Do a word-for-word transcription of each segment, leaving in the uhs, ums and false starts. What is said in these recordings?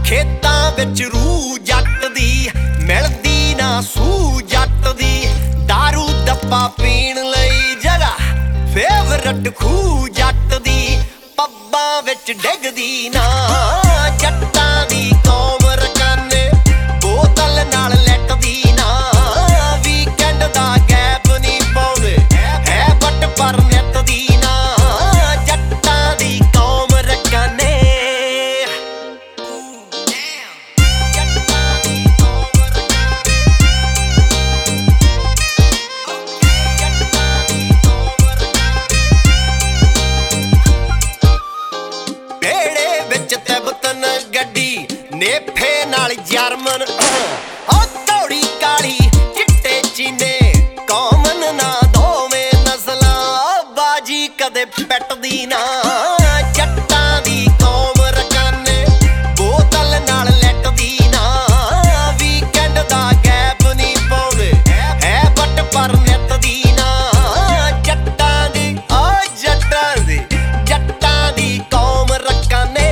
खेतां विच रूह जट दी मिलदी ना सूह जट दी। दारू दप्पा पीण लई जगह फेवरट खूह जट दी। पब्बां विच डिगदी ना जट्टां दी कौम रकाने बोतल नाल लैटदी ना। वीकेंड दा गैप नी पाउंदे है बट पर नित दी ना जट्टां दी कौम रकाने। नेफे नाल जर्मन ओ धौड़ी काली चिट्टे चीने कॉमन ना दोवें नस्लां बाजी कदे पिटदी ना जट्टां दी कौम रकाने बोतल नाल लैटदी ना। वीकेंड दा गैप नी पाउंदे है बट पर नित दी ना जट्टां दी ओ जट्टां दी जट्टां दी कौम रकाने।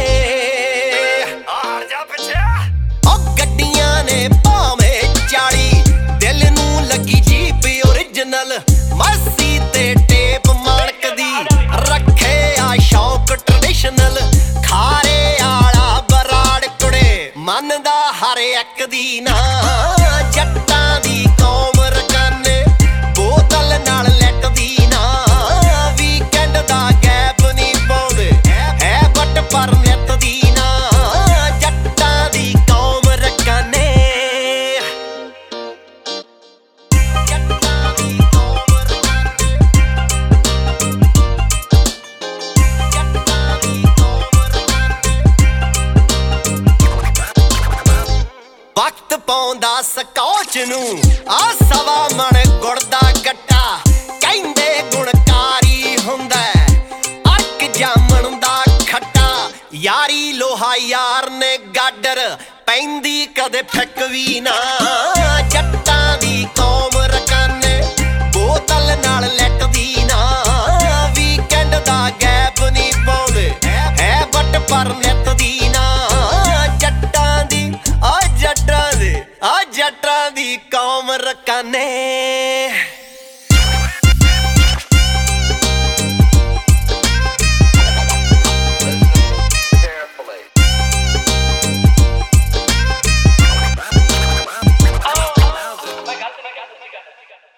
मस्सी ते टेप माणकदी रखे आ शौक ट्रेडिशनल। खारे आला बराड़ कुड़े मनदा हर एक दी ना जट्टां दी कौम रकाने बोतल नाल लैटदी ना। वीकेंड दा गैप नी पाउंदे है बट पर नित दी ना जट्टां दी कौम रकाने। वक्त पाउंदा स्कॉच नूं आ सवा मन गुड़ दा गट्टा। कहंदे गुणकारी हुंदा अरक जामण दा खट्टा। यारी लोहा यार ने गाडर पैंदी कदे फिक वी ना जट्टां दी कौम रकाने बोतल नाल लैटदी ना। वीकेंड दा गैप नी पाउंदे है बट पर नित दी ना जट्टां दी ओ जट्टां दी आ जट्टां दी कौम रकाने।